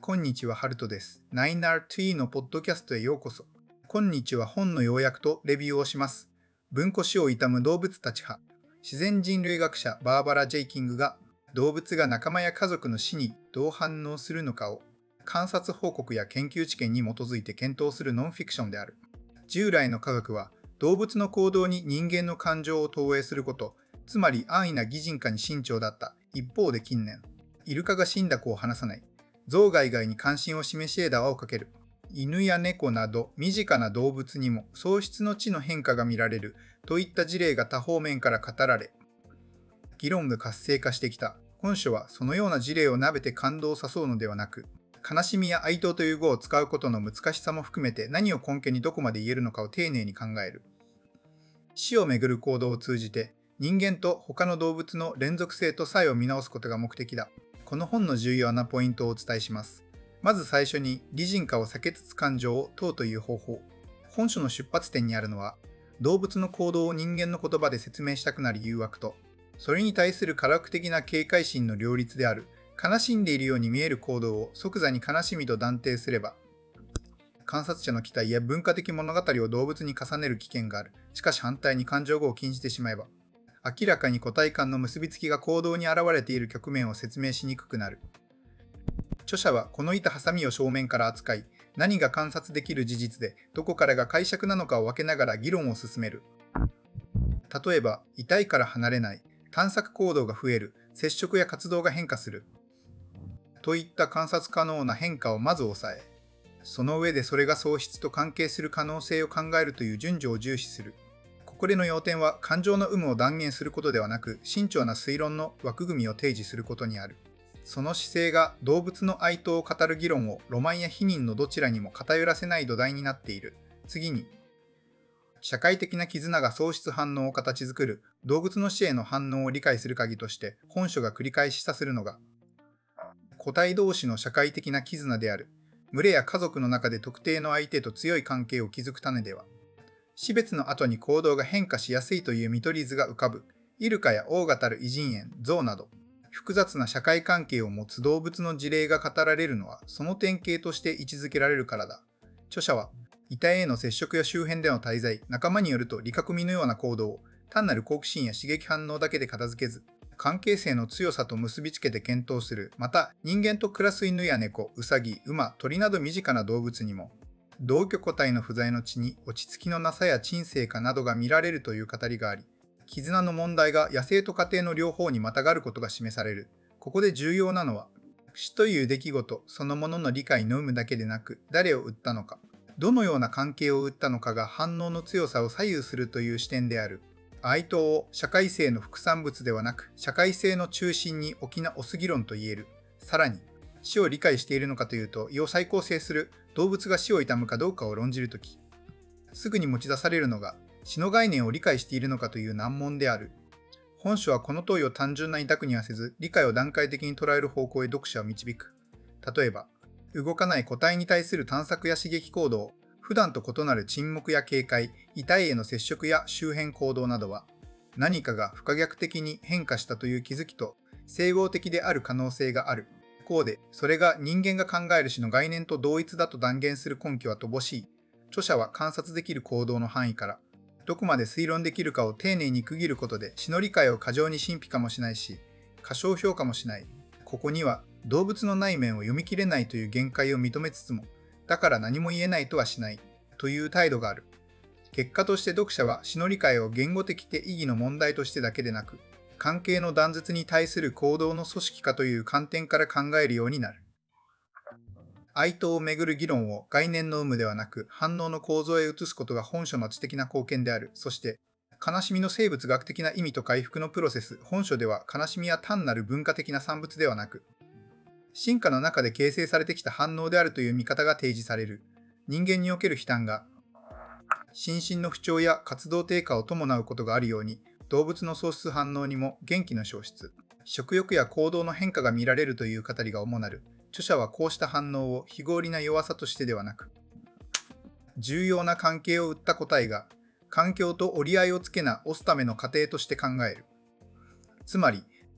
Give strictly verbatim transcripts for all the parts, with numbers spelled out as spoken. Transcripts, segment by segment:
こんにちは、ハルトです。ナインアールツー のポッドキャストへようこそ。今日は本の要約とレビューをします。文庫史を悼む動物たち派。自然人類学者バーバラ・ジェイキングが動物が仲間や家族の死にどう反応するのかを観察報告や研究知見に基づいて検討するノンフィクションである。従来の科学は動物の行動に人間の感情を投影すること、つまり安易な擬人化に慎重だった。一方で近年、イルカが死んだ子を離さない。象が以外に関心を示し枝をかける。犬や猫など身近な動物にも喪失の知の変化が見られるといった事例が多方面から語られ、議論が活性化してきた。本書はそのような事例を述べて感動を誘うのではなく、悲しみや哀悼という語を使うことの難しさも含めて何を根拠にどこまで言えるのかを丁寧に考える。死をめぐる行動を通じて人間と他の動物の連続性と差異を見直すことが目的だ。この本の重要なポイントをお伝えします。まず最初に、擬人化を避けつつ感情を問うという方法。本書の出発点にあるのは、動物の行動を人間の言葉で説明したくなる誘惑と、それに対する科学的な警戒心の両立である。悲しんでいるように見える行動を即座に悲しみと断定すれば、観察者の期待や文化的物語を動物に重ねる危険がある。しかし反対に感情語を禁じてしまえば、明らかに個体間の結びつきが行動に現れている局面を説明しにくくなる。著者はこの板ハサミを正面から扱い、何が観察できる事実でどこからが解釈なのかを分けながら議論を進める。例えば、痛いから離れない、探索行動が増える、接触や活動が変化する。といった観察可能な変化をまず抑え、その上でそれが喪失と関係する可能性を考えるという順序を重視する。ここでの要点は感情の有無を断言することではなく、慎重な推論の枠組みを提示することにある。その姿勢が動物の哀悼を語る議論をロマンや否認のどちらにも偏らせない土台になっている。次に、社会的な絆が喪失反応を形作る動物の死への反応を理解する鍵として本書が繰り返し示唆するのが、個体同士の社会的な絆である。群れや家族の中で特定の相手と強い関係を築く種では、死別の後に行動が変化しやすいという見取り図が浮かぶ。イルカや大型る偉人猿、象など、複雑な社会関係を持つ動物の事例が語られるのは、その典型として位置づけられるからだ。著者は、遺体への接触や周辺での滞在、仲間によると理覚味のような行動を、単なる好奇心や刺激反応だけで片付けず、関係性の強さと結びつけて検討する。また、人間と暮らす犬や猫、ウサギ、馬、鳥など身近な動物にも、同居個体の不在の地に落ち着きのなさや沈静化などが見られるという語りがあり、絆の問題が野生と家庭の両方にまたがることが示される。ここで重要なのは、死という出来事そのものの理解の有無だけでなく、誰を撃ったのか、どのような関係を撃ったのかが反応の強さを左右するという視点である。哀悼を社会性の副産物ではなく、社会性の中心に置き直す議論と言える。さらに、死を理解しているのかというと、胃を再構成する動物が死を悼むかどうかを論じるとき、すぐに持ち出されるのが死の概念を理解しているのかという難問である。本書はこの問いを単純な二択にはせず、理解を段階的に捉える方向へ読者を導く。例えば、動かない個体に対する探索や刺激行動、普段と異なる沈黙や警戒、遺体への接触や周辺行動などは、何かが不可逆的に変化したという気づきと整合的である可能性がある。一方で、それが人間が考える死の概念と同一だと断言する根拠は乏しい。著者は観察できる行動の範囲から、どこまで推論できるかを丁寧に区切ることで死の理解を過剰に神秘化もしないし、過小評価もしない。ここには動物の内面を読み切れないという限界を認めつつも、だから何も言えないとはしないという態度がある。結果として読者は死の理解を言語的で意義の問題としてだけでなく、関係の断絶に対する行動の組織化という観点から考えるようになる。哀悼をめぐる議論を概念の有無ではなく反応の構造へ移すことが本書の知的な貢献である。そして、悲しみの生物学的な意味と回復のプロセス。本書では悲しみは単なる文化的な産物ではなく、進化の中で形成されてきた反応であるという見方が提示される。人間における悲嘆が、心身の不調や活動低下を伴うことがあるように、動物の喪失反応にも元気の消失、食欲や行動の変化が見られるという語りが主なる。著者はこうした反応を非合理な弱さとしてではなく、重要な関係を生った個体が環境と折り合いをつけなおすための過程として考える。つまり、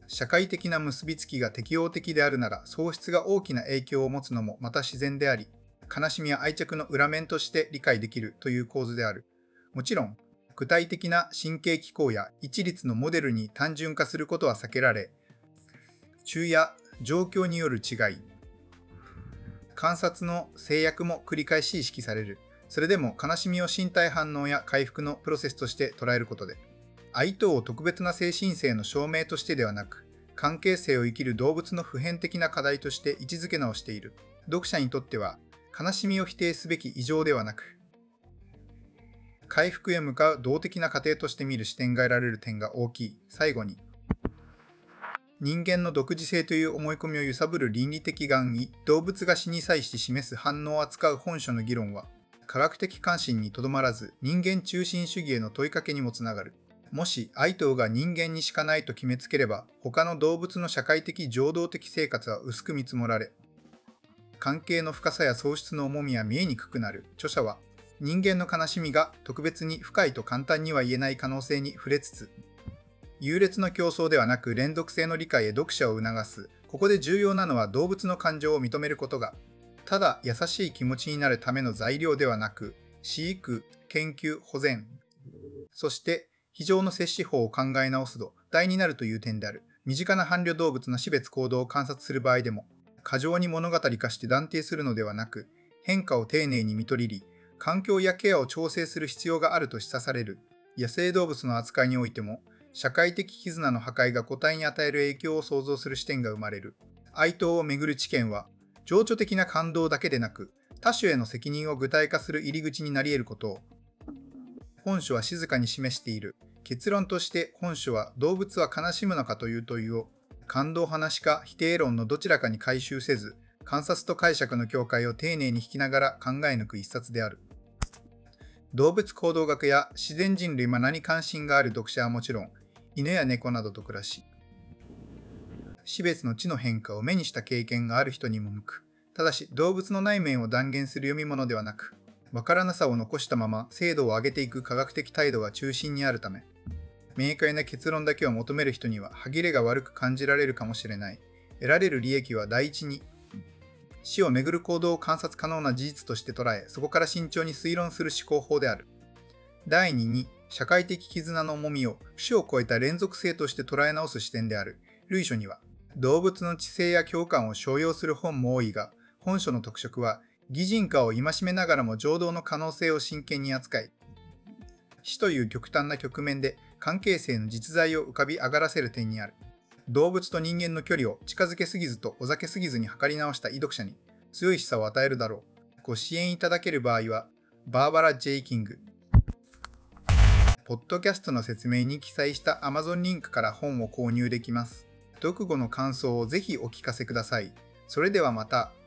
社会的な結びつきが適応的であるなら、喪失が大きな影響を持つのもまた自然であり、悲しみは愛着の裏面として理解できるという構図である。もちろん、具体的な神経機構や一律のモデルに単純化することは避けられ、中や状況による違い、観察の制約も繰り返し意識される。それでも悲しみを身体反応や回復のプロセスとして捉えることで、愛等を特別な精神性の証明としてではなく、関係性を生きる動物の普遍的な課題として位置づけ直している。読者にとっては、悲しみを否定すべき異常ではなく、回復へ向かう動的な過程として見る視点が得られる点が大きい。最後に、人間の独自性という思い込みを揺さぶる倫理的願意、動物が死に際して示す反応を扱う本書の議論は、科学的関心にとどまらず人間中心主義への問いかけにもつながる。もし愛等が人間にしかないと決めつければ、他の動物の社会的情動的生活は薄く見積もられ、関係の深さや喪失の重みは見えにくくなる。著者は、人間の悲しみが特別に深いと簡単には言えない可能性に触れつつ、優劣の競争ではなく連続性の理解へ読者を促す。ここで重要なのは動物の感情を認めることが、ただ優しい気持ちになるための材料ではなく、飼育、研究、保全、そして非常の摂取法を考え直す土台になるという点である。身近な伴侶動物の種別行動を観察する場合でも、過剰に物語化して断定するのではなく、変化を丁寧に見取り、環境やケアを調整する必要があると示唆される。野生動物の扱いにおいても、社会的絆の破壊が個体に与える影響を想像する視点が生まれる。愛等をめぐる知見は、情緒的な感動だけでなく、他種への責任を具体化する入り口になり得ることを、本書は静かに示している。結論として本書は動物は悲しむのかという問いを、感動派なしか否定論のどちらかに回収せず、観察と解釈の境界を丁寧に引きながら考え抜く一冊である。動物行動学や自然人類マナに関心がある読者はもちろん、犬や猫などと暮らし、種別の知の変化を目にした経験がある人にも向く。ただし、動物の内面を断言する読み物ではなく、わからなさを残したまま精度を上げていく科学的態度が中心にあるため、明快な結論だけを求める人には歯切れが悪く感じられるかもしれない。得られる利益は第一に、死をめぐる行動を観察可能な事実として捉え、そこから慎重に推論する思考法である。第二に、社会的絆の重みを種を超えた連続性として捉え直す視点である。類書には、動物の知性や共感を商用する本も多いが、本書の特色は、擬人化を戒めながらも情動の可能性を真剣に扱い、死という極端な局面で関係性の実在を浮かび上がらせる点にある。動物と人間の距離を近づけすぎずとおざけすぎずに測り直した読者に強い示唆を与えるだろう。ご支援いただける場合は、バーバラ・ジェイ・キング。ポッドキャストの説明に記載した Amazon リンクから本を購入できます。読後の感想をぜひお聞かせください。それではまた。